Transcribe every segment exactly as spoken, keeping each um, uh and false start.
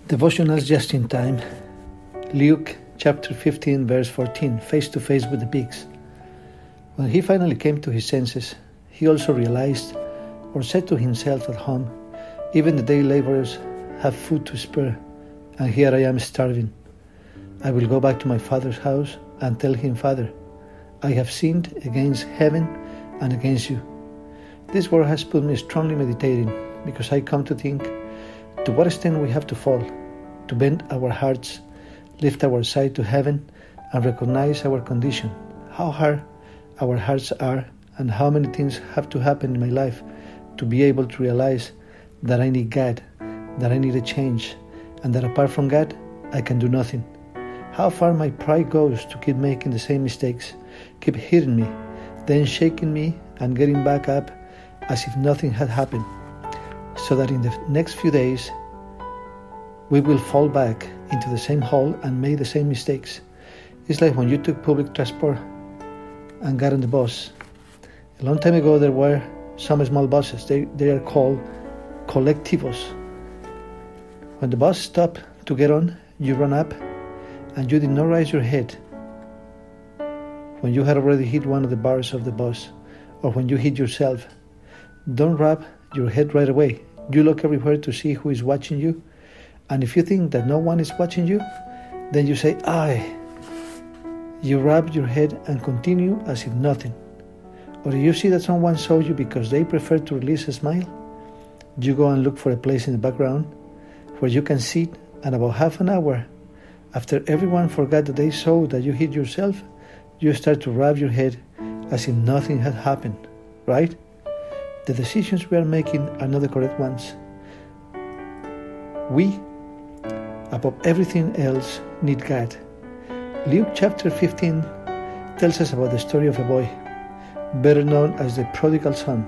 Devotionals just in time. Luke chapter fifteen verse fourteen, face to face with the pigs. When he finally came to his senses, he also realized or said to himself at home, even the day laborers have food to spare, and here I am starving. I will go back to my father's house and tell him, Father, I have sinned against heaven and against you. This word has put me strongly meditating, because I come to think to what extent we have to fall, to bend our hearts, lift our sight to heaven, and recognize our condition, how hard our hearts are, and how many things have to happen in my life to be able to realize that I need God, that I need a change, and that apart from God, I can do nothing. How far my pride goes to keep making the same mistakes, keep hitting me, then shaking me and getting back up as if nothing had happened, so that in the next few days, we will fall back into the same hole and make the same mistakes. It's like when you took public transport and got on the bus. A long time ago, there were some small buses. They, they are called colectivos. When the bus stopped to get on, you run up and you did not raise your head when you had already hit one of the bars of the bus, or when you hit yourself. Don't wrap your head right away. You look everywhere to see who is watching you, and if you think that no one is watching you, then you say, "I." You wrap your head and continue as if nothing. Or if you see that someone saw you because they prefer to release a smile, you go and look for a place in the background where you can sit, and about half an hour after everyone forgot that they saw that you hit yourself, you start to wrap your head as if nothing had happened, right? The decisions we are making are not the correct ones. We, above everything else, need God. Luke chapter fifteen tells us about the story of a boy, better known as the prodigal son.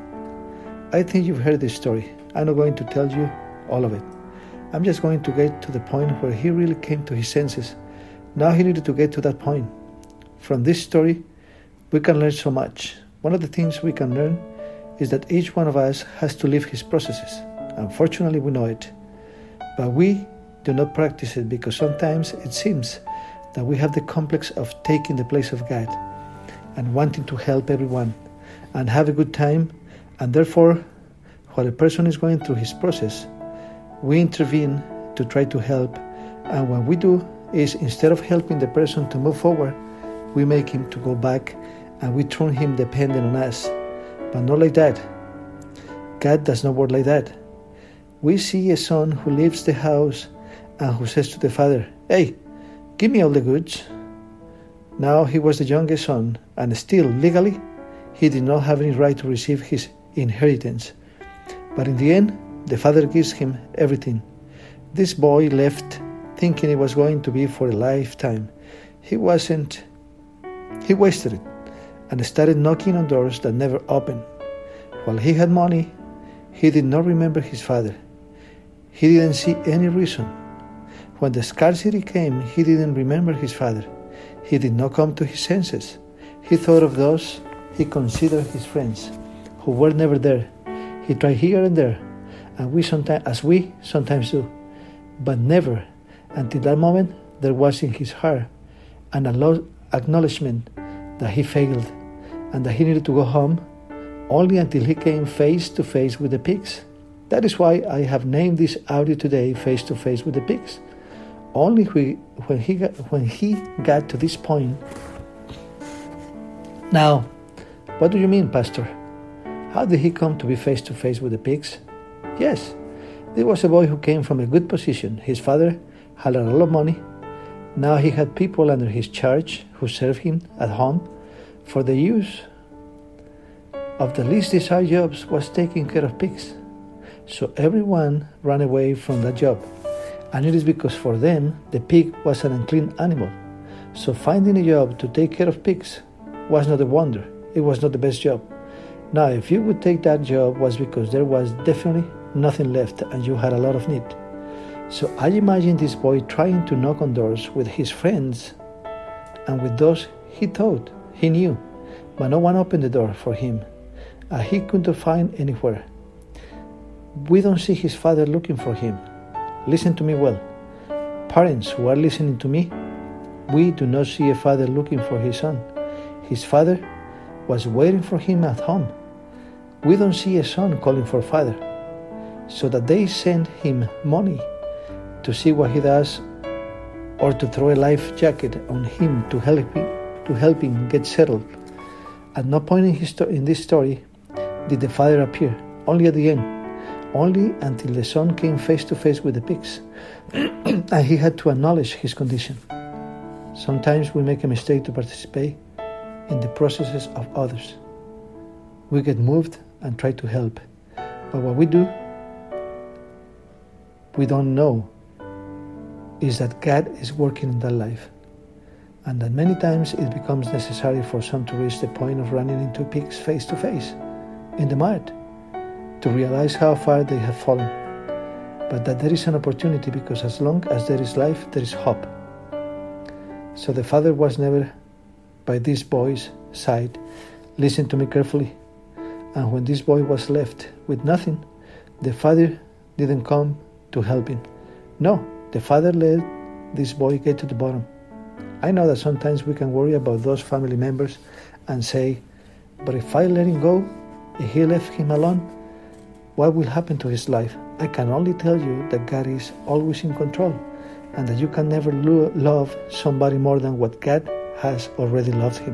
I think you've heard this story. I'm not going to tell you all of it. I'm just going to get to the point where he really came to his senses. Now he needed to get to that point. From this story, we can learn so much. One of the things we can learn is that each one of us has to live his processes. Unfortunately, we know it. But we do not practice it because sometimes it seems that we have the complex of taking the place of God and wanting to help everyone and have a good time, and therefore, while a person is going through his process, we intervene to try to help, and what we do is, instead of helping the person to move forward, we make him to go back, and we turn him dependent on us. But not like that. God does not work like that. We see a son who leaves the house and who says to the father, "Hey, give me all the goods." Now he was the youngest son, and still, legally, he did not have any right to receive his inheritance. But in the end, the father gives him everything. This boy left thinking it was going to be for a lifetime. He wasn't. He wasted it and started knocking on doors that never opened. While he had money, he did not remember his father. He didn't see any reason. When the scarcity came, he didn't remember his father. He did not come to his senses. He thought of those he considered his friends, who were never there. He tried here and there, and we sometimes, as we sometimes do, but never until that moment there was in his heart an acknowledgement that he failed and that he needed to go home, only until he came face to face with the pigs. That is why I have named this audio today Face to Face with the Pigs. Only when he got, when he got to this point. Now, what do you mean, Pastor? How did he come to be face to face with the pigs? Yes, there was a boy who came from a good position. His father had a lot of money. Now he had people under his charge who served him at home. For the use of the least desired jobs was taking care of pigs. So everyone ran away from that job. And it is because for them, the pig was an unclean animal. So finding a job to take care of pigs was not a wonder. It was not the best job. Now, if you would take that job, was because there was definitely nothing left and you had a lot of need. So I imagine this boy trying to knock on doors with his friends and with those he thought he knew, but no one opened the door for him, and he couldn't find anywhere. We don't see his father looking for him. Listen to me well. Parents who are listening to me, we do not see a father looking for his son. His father was waiting for him at home. We don't see a son calling for father, so that they send him money to see what he does, or to throw a life jacket on him to help him, to help him get settled. At no point in, his, in this story did the father appear, only at the end, only until the son came face to face with the pigs, and he had to acknowledge his condition. Sometimes we make a mistake to participate in the processes of others. We get moved and try to help, but what we do, we don't know, is that God is working in that life, and that many times it becomes necessary for some to reach the point of running into pigs face to face in the mud to realize how far they have fallen, but that there is an opportunity, because as long as there is life, there is hope. So the father was never by this boy's side. Listen to me carefully. And when this boy was left with nothing, the father didn't come to help him. No, the father let this boy get to the bottom. I know that sometimes we can worry about those family members and say, but if I let him go, if he left him alone, what will happen to his life? I can only tell you that God is always in control, and that you can never lo- love somebody more than what God has already loved him.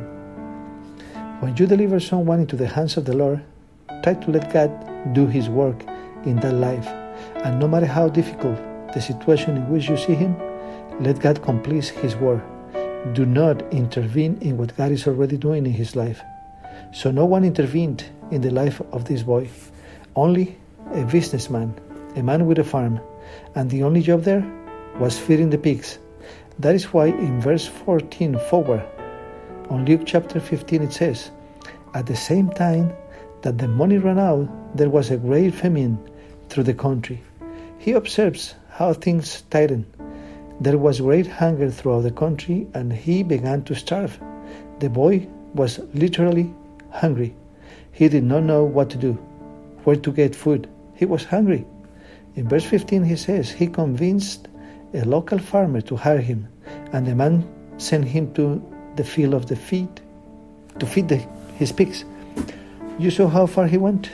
When you deliver someone into the hands of the Lord, try to let God do his work in that life. And no matter how difficult the situation in which you see him, let God complete his work. Do not intervene in what God is already doing in his life. So no one intervened in the life of this boy. Only a businessman, a man with a farm, and the only job there was feeding the pigs. That is why in verse fourteen forward, on Luke chapter fifteen, it says, at the same time that the money ran out, there was a great famine through the country. He observes how things tightened. There was great hunger throughout the country, and he began to starve. The boy was literally hungry. He did not know what to do, where to get food. He was hungry. In verse fifteen, he says, he convinced a local farmer to hire him, and the man sent him to the field of the feed to feed the, his pigs. You saw how far he went.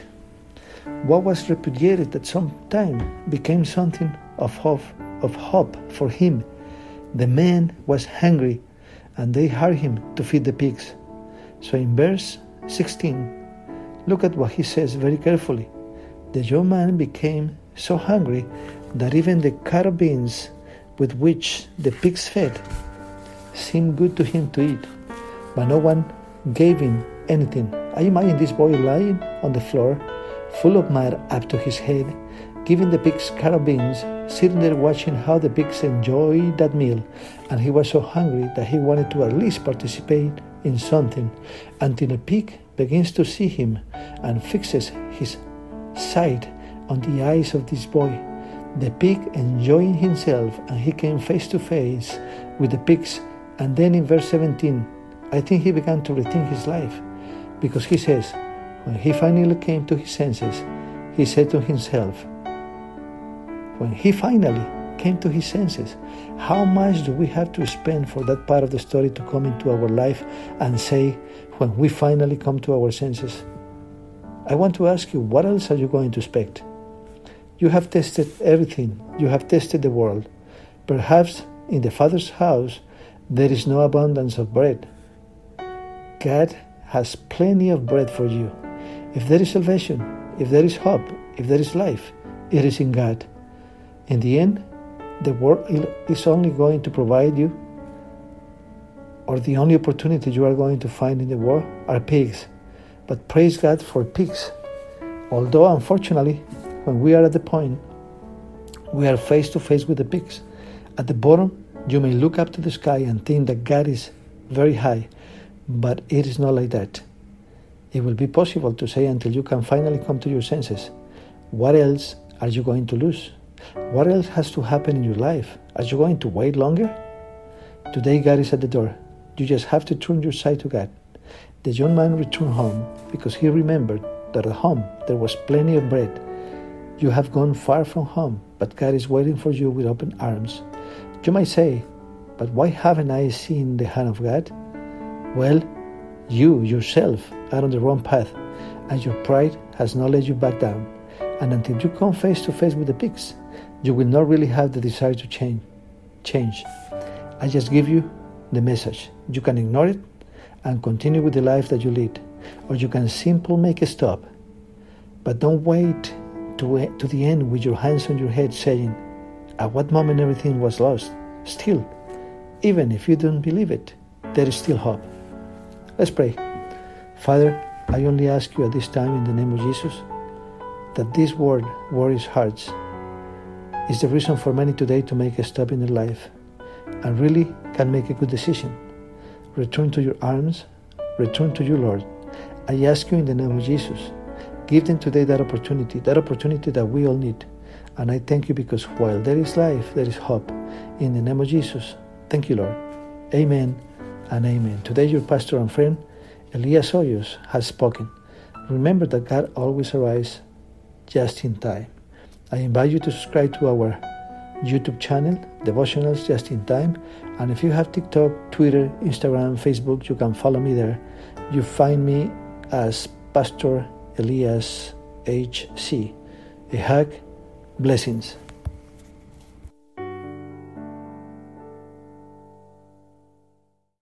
What was repudiated at some time became something of hope, of hope for him. The man was hungry, and they hired him to feed the pigs. So in verse sixteen, look at what he says very carefully. The young man became so hungry that even the cut beans with which the pigs fed seemed good to him to eat, but no one gave him anything. I imagine this boy lying on the floor, full of mud up to his head, giving the pigs cut beans, sitting there watching how the pigs enjoyed that meal, and he was so hungry that he wanted to at least participate in something, until a pig begins to see him and fixes his sight on the eyes of this boy. The pig enjoying himself, and he came face to face with the pigs. And then in verse seventeen, I think he began to rethink his life, because he says, when he finally came to his senses, he said to himself, when he finally came to his senses, how much do we have to spend for that part of the story to come into our life and say, when we finally come to our senses? I want to ask you, what else are you going to expect? You have tested everything. You have tested the world. Perhaps in the Father's house, there is no abundance of bread. God has plenty of bread for you. If there is salvation, if there is hope, if there is life, it is in God. In the end, the world is only going to provide you, or the only opportunity you are going to find in the world are pigs. But praise God for pigs. Although, unfortunately, when we are at the point, we are face to face with the pigs. At the bottom, you may look up to the sky and think that God is very high, but it is not like that. It will be possible to say until you can finally come to your senses. What else are you going to lose? What else has to happen in your life? Are you going to wait longer? Today God is at the door. You just have to turn your side to God. The young man returned home because he remembered that at home there was plenty of bread. You have gone far from home, but God is waiting for you with open arms. You might say, but why haven't I seen the hand of God? Well, you yourself are on the wrong path, and your pride has not let you back down. And until you come face to face with the pigs, you will not really have the desire to change. Change. I just give you the message. You can ignore it and continue with the life that you lead, or you can simply make a stop. But don't wait to, to the end with your hands on your head saying, at what moment everything was lost. Still, even if you don't believe it, there is still hope. Let's pray. Father, I only ask you at this time in the name of Jesus that this word worries hearts. Is the reason for many today to make a stop in their life and really can make a good decision. Return to your arms, return to you, Lord. I ask you in the name of Jesus, give them today that opportunity, that opportunity that we all need. And I thank you because while there is life, there is hope. In the name of Jesus, thank you, Lord. Amen and amen. Today your pastor and friend, Elias Hoyos, has spoken. Remember that God always arrives just in time. I invite you to subscribe to our YouTube channel, Devotionals Just in Time. And if you have TikTok, Twitter, Instagram, Facebook, you can follow me there. You find me as Pastor Elias H C. A hug, blessings.